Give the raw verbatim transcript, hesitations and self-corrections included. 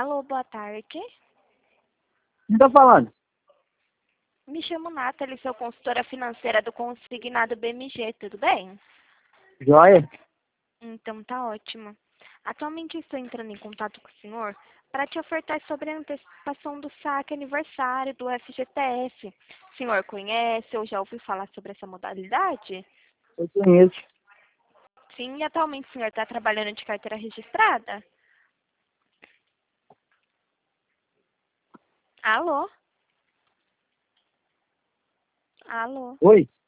Alô, boa tarde. Quem tá falando? Me chamo Nathalie, sou consultora financeira do Consignado B M G, tudo bem? Joia? Então tá ótimo. Atualmente estou entrando em contato com o senhor para te ofertar sobre a antecipação do saque aniversário do F G T S. O senhor conhece ou já ouviu falar sobre essa modalidade? Eu conheço. Sim, e atualmente o senhor está trabalhando de carteira registrada? Alô? Alô? Oi?